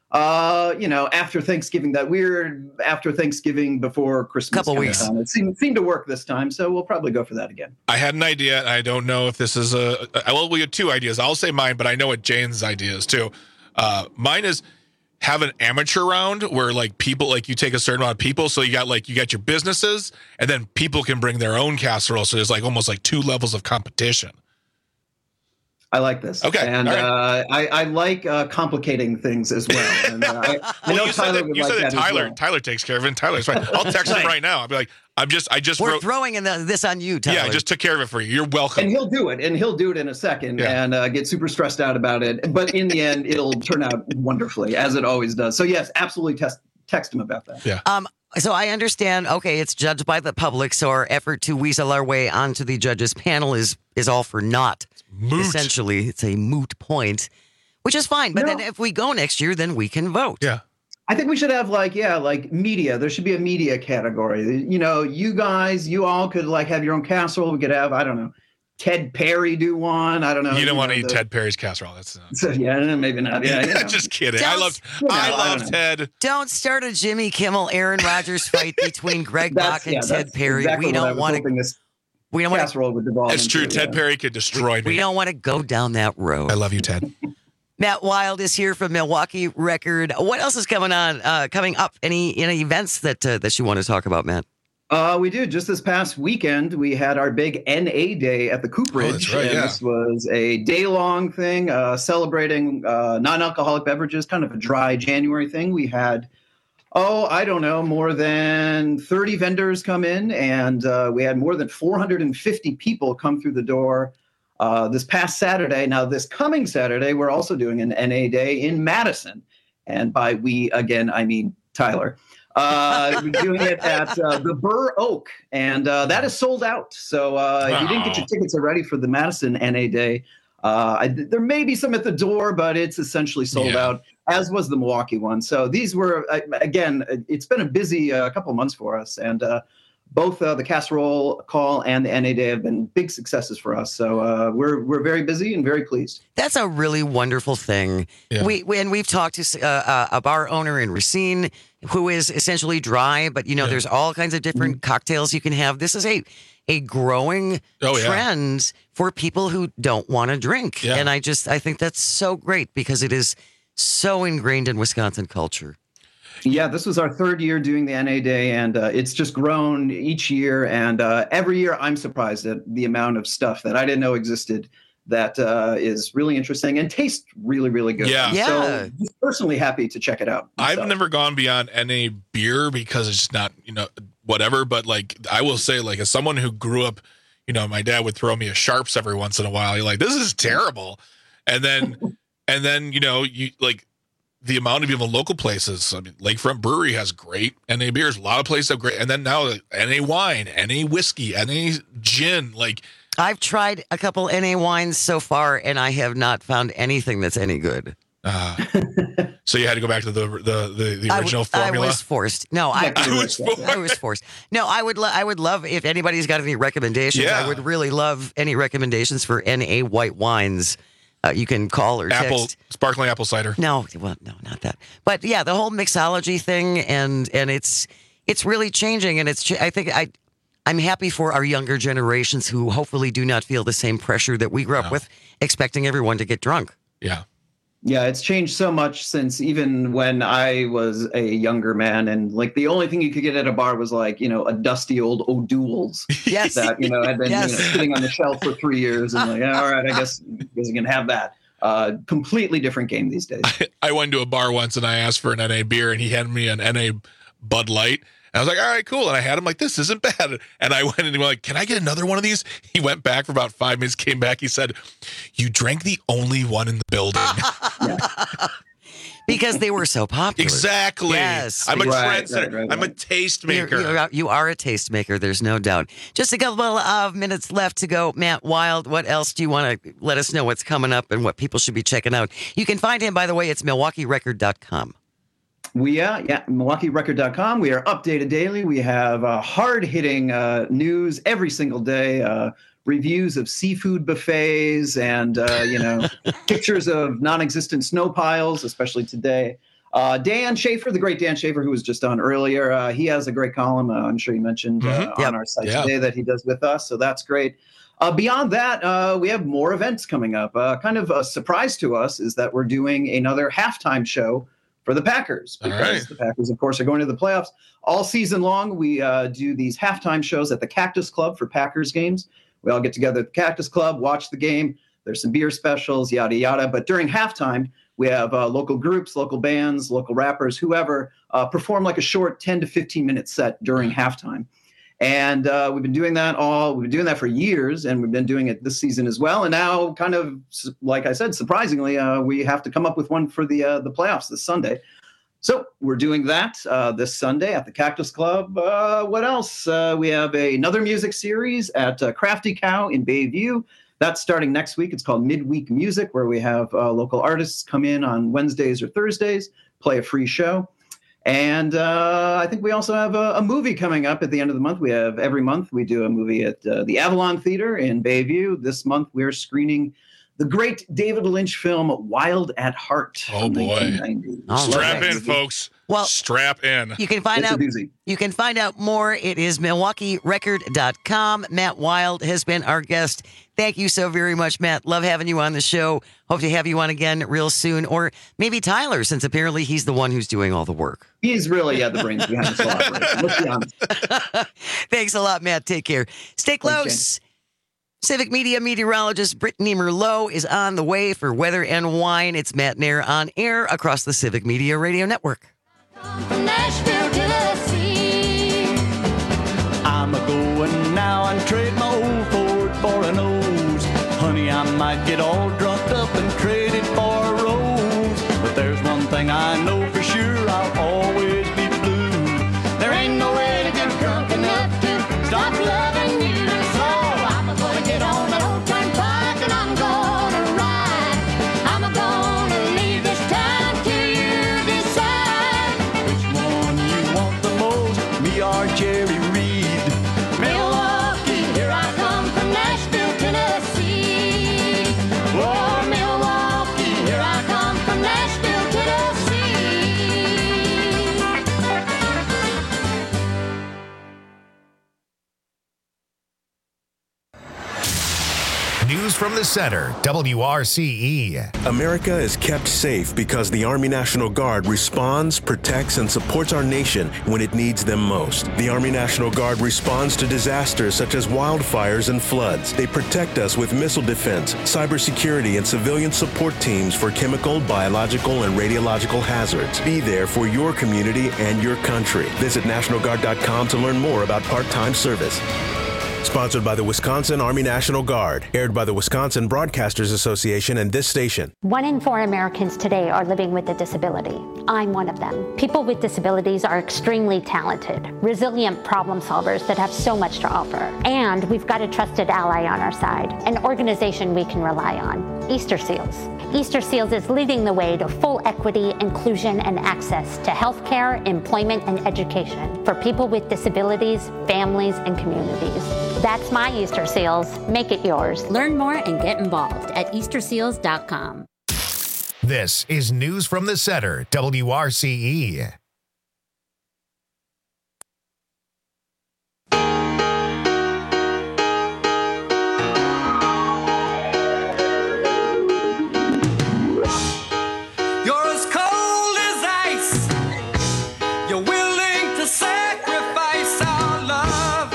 after Thanksgiving, that weird after Thanksgiving before Christmas. Couple weeks. It seemed to work this time. So we'll probably go for that again. I had an idea. I don't know if this is we had 2 ideas. I'll say mine, but I know what Jane's idea is too. Mine is have an amateur round where like people, like you take a certain amount of people. So you got your businesses and then people can bring their own casserole. So there's like almost like 2 levels of competition. I like this. Okay. And right. I like complicating things as well. And I know Tyler would like that as well. Tyler takes care of it. And Tyler's fine. I'll text him right now. I'll be like, We're throwing this on you, Tyler. Yeah, I just took care of it for you. You're welcome. And he'll do it. And he'll do it in a second and get super stressed out about it. But in the end, it'll turn out wonderfully, as it always does. So yes, absolutely text him about that. Yeah. So I understand, okay, it's judged by the public, so our effort to weasel our way onto the judges panel is all for naught. Moot. Essentially, it's a moot point, which is fine. But then if we go next year, then we can vote. Yeah. I think we should have like media. There should be a media category. You guys, you all could like have your own casserole. We could have, I don't know, Ted Perry do one. I don't know. You don't want to eat Ted Perry's casserole. That's maybe not. Yeah, just kidding. I love Ted. Don't start a Jimmy Kimmel, Aaron Rodgers fight between Greg Bach and Ted Perry. Exactly we don't want to. We don't casserole would devolve. It's true. Ted Perry could destroy me. We don't want to go down that road. I love you, Ted. Matt Wild is here from Milwaukee Record. What else is coming up? Any events that you want to talk about, Matt? We do. Just this past weekend, we had our big NA Day at the Cooperage. That's right, and this was a day-long thing celebrating non-alcoholic beverages, kind of a dry January thing. We had, I don't know, more than 30 vendors come in, and we had more than 450 people come through the door this past Saturday. Now, this coming Saturday, we're also doing an NA Day in Madison. And by we, again, I mean Tyler. We're doing it at the Burr Oak, and that is sold out. So if you didn't get your tickets already for the Madison NA Day, there may be some at the door, but it's essentially sold out, as was the Milwaukee one. So these were, again, it's been a busy couple of months for us, and both the Casserole Call and the NA Day have been big successes for us. So we're very busy and very pleased. That's a really wonderful thing. Yeah. We've talked to a bar owner in Racine who is essentially dry, but there's all kinds of different cocktails you can have. This is a growing trend for people who don't want to drink. Yeah. And I think that's so great because it is so ingrained in Wisconsin culture. Yeah, this was our 3rd year doing the NA Day, and it's just grown each year. And every year I'm surprised at the amount of stuff that I didn't know existed that is really interesting and tastes really, really good. Yeah. So just personally happy to check it out. I've never gone beyond NA beer because it's just not, whatever. But like, I will say, like, as someone who grew up, my dad would throw me a Sharps every once in a while. You're like, this is terrible. And then, you like the amount of even local places. I mean, Lakefront Brewery has great NA beers. A lot of places have great. And then now NA wine, NA whiskey, NA gin, like, I've tried a couple NA wines so far, and I have not found anything that's any good. So you had to go back to the original formula. I was forced. No, I was forced. No, I would love if anybody's got any recommendations. Yeah. I would really love any recommendations for NA white wines. You can call or text. Sparkling apple cider. No, not that. But yeah, the whole mixology thing, and it's really changing, and I'm happy for our younger generations who hopefully do not feel the same pressure that we grew up with, expecting everyone to get drunk. Yeah. Yeah, it's changed so much since even when I was a younger man, and like the only thing you could get at a bar was like, a dusty old O'Doul's yes. that, had been sitting on the shelf for 3 years, and like, all right, I guess you can have that. Completely different game these days. I went to a bar once and I asked for an NA beer, and he handed me an NA Bud Light. And I was like, all right, cool. And I had him like, this isn't bad. And I went and he was like, can I get another one of these? He went back for about 5 minutes, came back. He said, you drank the only one in the building. Because they were so popular. Exactly. Yes. I'm a trendsetter. Right. I'm a tastemaker. You are a tastemaker. There's no doubt. Just a couple of minutes left to go. Matt Wild, what else do you want to let us know what's coming up and what people should be checking out? You can find him, by the way, it's MilwaukeeRecord.com. MilwaukeeRecord.com. We are updated daily. We have hard-hitting news every single day, reviews of seafood buffets and, pictures of non-existent snow piles, especially today. Dan Schaefer, the great Dan Schaefer, who was just on earlier, he has a great column, I'm sure you mentioned, on our site today that he does with us, so that's great. Beyond that, we have more events coming up. Kind of a surprise to us is that we're doing another halftime show for the Packers, because the Packers, of course, are going to the playoffs all season long. We do these halftime shows at the Cactus Club for Packers games. We all get together at the Cactus Club, watch the game. There's some beer specials, yada, yada. But during halftime, we have local groups, local bands, local rappers, whoever, perform like a short 10 to 15-minute set during halftime. And we've been doing that for years, and we've been doing it this season as well. And now, kind of, like I said, surprisingly, we have to come up with one for the playoffs this Sunday. So we're doing that this Sunday at the Cactus Club. What else? We have another music series at Crafty Cow in Bayview. That's starting next week. It's called Midweek Music, where we have local artists come in on Wednesdays or Thursdays, play a free show. And I think we also have a movie coming up at the end of the month. Every month we do a movie at the Avalon Theater in Bayview. This month we're screening the great David Lynch film Wild at Heart. Oh boy! Strap in, folks. Well, strap in. You can find out. You can find out more. It is MilwaukeeRecord.com. Matt Wild has been our guest. Thank you so very much, Matt. Love having you on the show. Hope to have you on again real soon, or maybe Tyler, since apparently he's the one who's doing all the work. He's really the brains behind this collaboration. Let's be honest. Thanks a lot, Matt. Take care. Stay close. Civic Media meteorologist Brittany Merlot is on the way for Weather and Wine. It's Matt Nair on air across the Civic Media Radio Network. From Nashville, Tennessee. I'm a-going now and trade my old Ford for an O's. Honey, I might get all drunk up and trade it for a rose. But there's one thing I know for sure, I'll always be blue. There ain't no way to get drunk enough to stop loving you. So I'm gonna get on that old turnpike and I'm gonna ride. I'm gonna leave this town till you decide which one you want the most, me or Jerry Reed. Milwaukee, here I come from Nashville, Tennessee. Oh, Milwaukee, here I come from Nashville, Tennessee. News from the Center, WRCE. America is kept safe because the Army National Guard responds, protects, and supports our nation when it needs them most. The Army National Guard responds to disasters such as wildfires and floods. They protect us with missile defense, cybersecurity, and civilian support teams for chemical, biological, and radiological hazards. Be there for your community and your country. Visit NationalGuard.com to learn more about part-time service. Sponsored by the Wisconsin Army National Guard. Aired by the Wisconsin Broadcasters Association and this station. 1 in 4 Americans today are living with a disability. I'm one of them. People with disabilities are extremely talented, resilient problem solvers that have so much to offer. And we've got a trusted ally on our side, an organization we can rely on, Easter Seals. Easter Seals is leading the way to full equity, inclusion, and access to healthcare, employment, and education for people with disabilities, families, and communities. That's my Easter Seals. Make it yours. Learn more and get involved at easterseals.com. This is News from the Center, WRCE. You're as cold as ice. You're willing to sacrifice our love.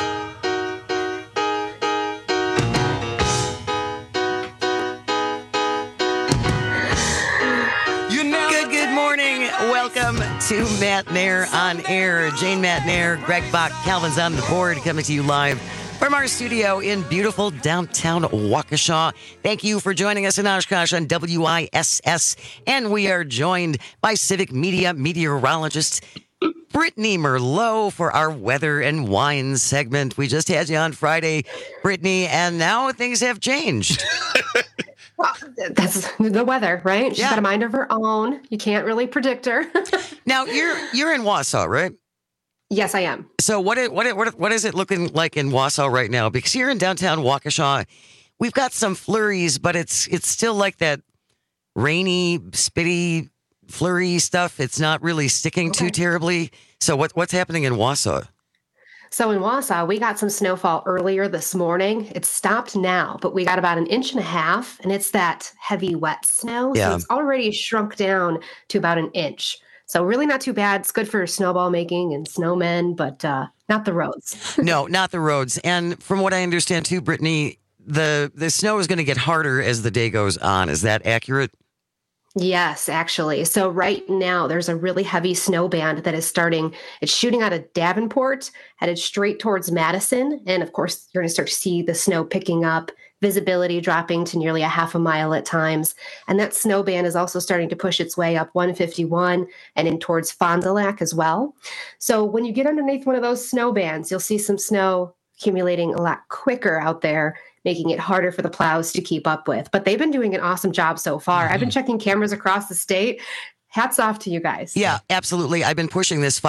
Good morning. Welcome to Matt Nair on Air. Jane Matt Nair, Greg Bach, Calvin's on the board, coming to you live from our studio in beautiful downtown Waukesha. Thank you for joining us in Oshkosh on WISS. And we are joined by Civic Media meteorologist Brittany Merlot for our weather and wine segment. We just had you on Friday, Brittany, and now things have changed. Well, that's the weather, right? She's got a mind of her own. You can't really predict her. Now, you're in Wausau, right? Yes, I am. So what is it looking like in Wausau right now? Because here in downtown Waukesha, we've got some flurries, but it's still like that rainy, spitty, flurry stuff. It's not really sticking too terribly. So what's happening in Wausau? So in Wausau, we got some snowfall earlier this morning. It's stopped now, but we got about 1.5 inches, and it's that heavy, wet snow. Yeah. So it's already shrunk down to about 1 inch. So really not too bad. It's good for snowball making and snowmen, but not the roads. No, not the roads. And from what I understand too, Brittany, the snow is going to get harder as the day goes on. Is that accurate? Yes, actually. So right now there's a really heavy snow band that is starting. It's shooting out of Davenport, headed straight towards Madison. And of course, you're going to start to see the snow picking up, visibility dropping to nearly 0.5 mile at times. And that snow band is also starting to push its way up 151 and in towards Fond du Lac as well. So when you get underneath one of those snow bands, you'll see some snow accumulating a lot quicker out there, making it harder for the plows to keep up with. But they've been doing an awesome job so far. Mm-hmm. I've been checking cameras across the state. Hats off to you guys. Yeah, absolutely. I've been pushing this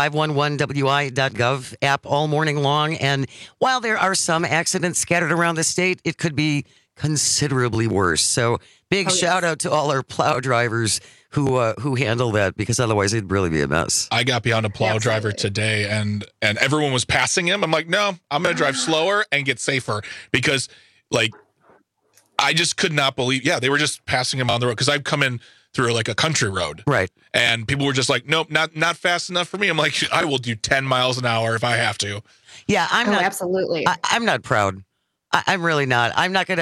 511wi.gov app all morning long. And while there are some accidents scattered around the state, it could be considerably worse. So big shout out to all our plow drivers who handle that, because otherwise it'd really be a mess. I got behind a plow driver today and everyone was passing him. I'm like, no, I'm going to drive slower and get safer, because like, I just could not believe, they were just passing him on the road, because I've come in through like a country road. Right. And people were just like, nope, not fast enough for me. I'm like, I will do 10 miles an hour if I have to. Yeah, absolutely. I'm not proud. I'm really not.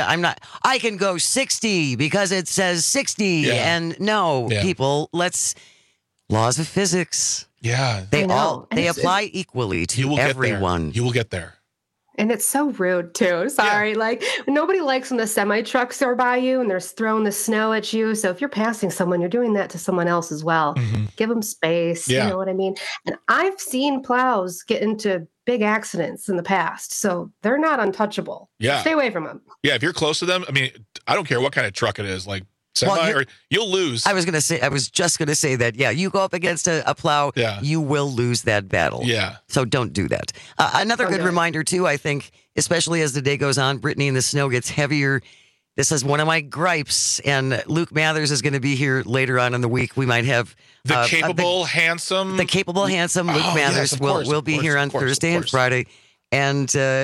I can go 60 because it says 60. Yeah. And no, people, laws of physics. Yeah. They apply equally to everyone. You will get there. And it's so rude too. Sorry. Like, nobody likes when the semi trucks are by you and they're throwing the snow at you. So if you're passing someone, you're doing that to someone else as well. Mm-hmm. Give them space. Yeah. You know what I mean? And I've seen plows get into big accidents in the past. So they're not untouchable. Yeah. Stay away from them. Yeah. If you're close to them, I mean, I don't care what kind of truck it is, like semi, or you'll lose. I was just going to say that. Yeah. You go up against a plow, you will lose that battle. Yeah. So don't do that. Another good reminder too, I think, especially as the day goes on, Brittany, and the snow gets heavier. This is one of my gripes, and Luke Mathers is going to be here later on in the week. We might have the capable, handsome Luke Mathers will be here on Thursday and Friday. And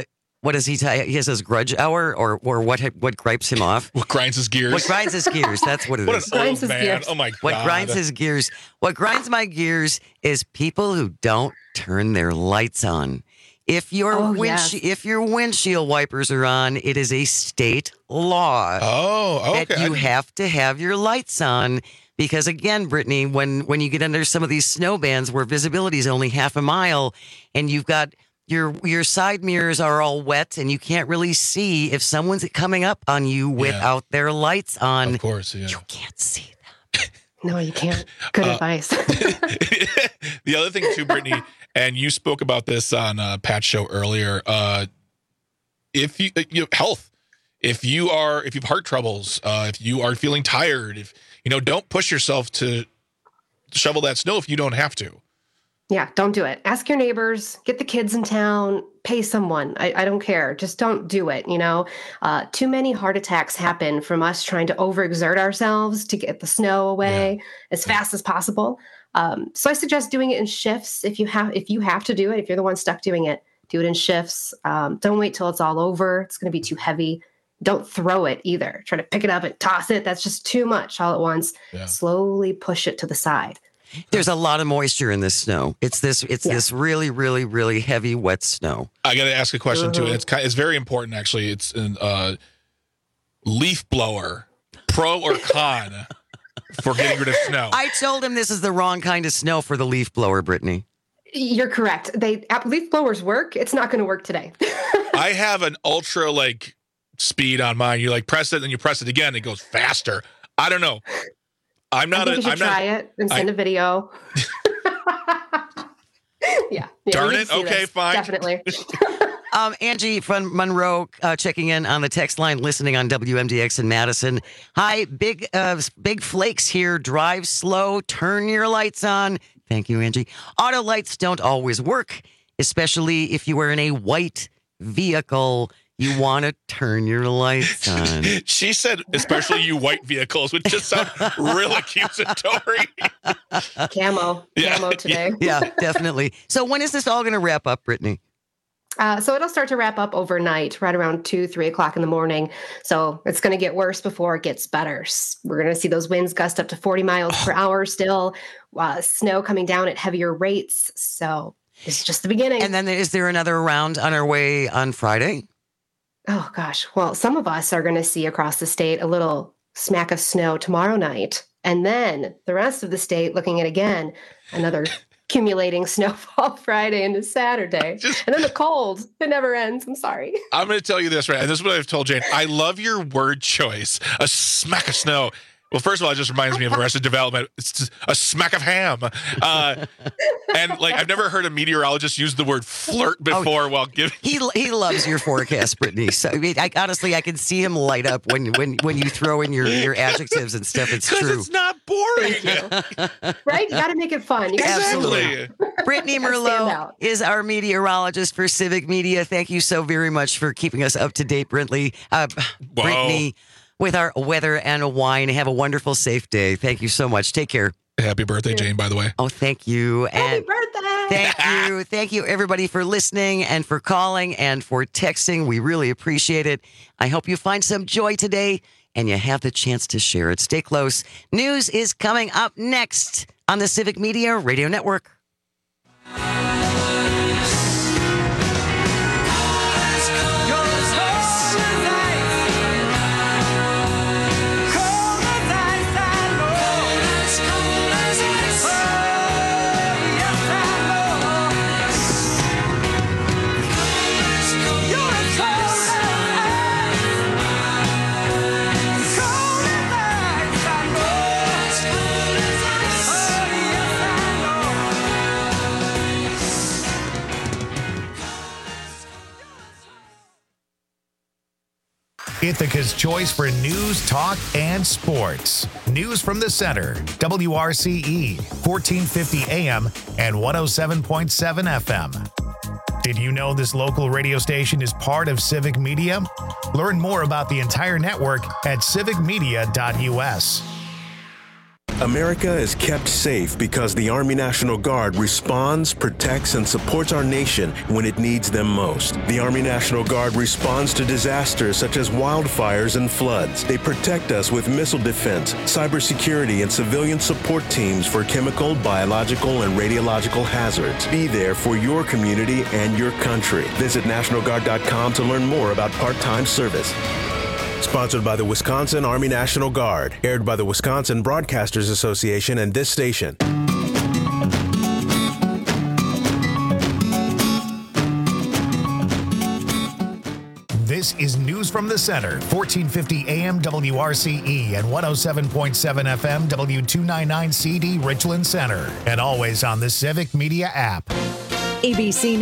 What is he? He has his grudge hour, or what gripes him off? What grinds his gears? What grinds his gears? That's what it what is. What an old man! Oh my god! What grinds his gears? What grinds my gears is people who don't turn their lights on. If your if your windshield wipers are on, it is a state law. Oh, okay. That you have to have your lights on. Because again, Brittany, when you get under some of these snow bands where visibility is only half a mile, and you've got your side mirrors are all wet, and you can't really see if someone's coming up on you without their lights on. Of course, yeah. You can't see them. No, you can't. Good advice. The other thing too, Brittany, and you spoke about this on Pat's show earlier. If you health, if you have heart troubles, if you are feeling tired, don't push yourself to shovel that snow if you don't have to. Yeah, don't do it. Ask your neighbors, get the kids in town, pay someone. I don't care. Just don't do it. Too many heart attacks happen from us trying to overexert ourselves to get the snow away as fast as possible. So I suggest doing it in shifts. If you have to do it, if you're the one stuck doing it, do it in shifts. Don't wait till it's all over. It's going to be too heavy. Don't throw it either. Try to pick it up and toss it. That's just too much all at once. Yeah. Slowly push it to the side. There's a lot of moisture in this snow. It's this really, really, really heavy, wet snow. I got to ask a question too. It's very important actually. It's a leaf blower, pro or con for getting rid of snow. I told him this is the wrong kind of snow for the leaf blower, Brittany. You're correct. Leaf blowers work. It's not going to work today. I have an ultra speed on mine. You press it and you press it again. It goes faster. I don't know. I'm not. I think you should try it and send a video. yeah. Darn it. Okay, this. fine. Definitely. Angie from Monroe checking in on the text line, listening on WMDX in Madison. Hi, big flakes here. Drive slow. Turn your lights on. Thank you, Angie. Auto lights don't always work, especially if you are in a white vehicle. You want to turn your lights on. She said, especially you white vehicles, which just sound real accusatory. Camo today. Yeah, definitely. So when is this all going to wrap up, Brittany? So it'll start to wrap up overnight, right around 2-3 o'clock in the morning. So it's going to get worse before it gets better. We're going to see those winds gust up to 40 miles per hour still. Snow coming down at heavier rates. So it's just the beginning. And then is there another round on our way on Friday? Oh, gosh. Well, some of us are going to see across the state a little smack of snow tomorrow night. And then the rest of the state looking at, again, another accumulating snowfall Friday into Saturday. And then the cold. It never ends. I'm sorry. I'm going to tell you this, right? And this is what I've told Jane. I love your word choice. A smack of snow. Well, first of all, it just reminds me of Arrested Development. It's just a smack of ham. And I've never heard a meteorologist use the word flirt before while giving. He loves your forecast, Brittany. So honestly, I can see him light up when you throw in your adjectives and stuff. It's true. Because it's not boring. Right? You got to make it fun. Absolutely. Brittany Merlot is our meteorologist for Civic Media. Thank you so very much for keeping us up to date, Brittany. Brittany. With our weather and wine. Have a wonderful, safe day. Thank you so much. Take care. Happy birthday, Jane, by the way. Oh, thank you. Happy birthday. Thank you. Thank you, everybody, for listening and for calling and for texting. We really appreciate it. I hope you find some joy today and you have the chance to share it. Stay close. News is coming up next on the Civic Media Radio Network. Ithaca's choice for news, talk, and sports. News from the center. WRCE, 1450 AM and 107.7 FM. Did you know this local radio station is part of Civic Media? Learn more about the entire network at civicmedia.us. America is kept safe because the Army National Guard responds, protects, and supports our nation when it needs them most. The Army National Guard responds to disasters such as wildfires and floods. They protect us with missile defense, cybersecurity, and civilian support teams for chemical, biological, and radiological hazards. Be there for your community and your country. Visit NationalGuard.com to learn more about part-time service. Sponsored by the Wisconsin Army National Guard. Aired by the Wisconsin Broadcasters Association and this station. This is News from the Center, 1450 AM WRCE and 107.7 FM W299CD Richland Center. And always on the Civic Media app. ABC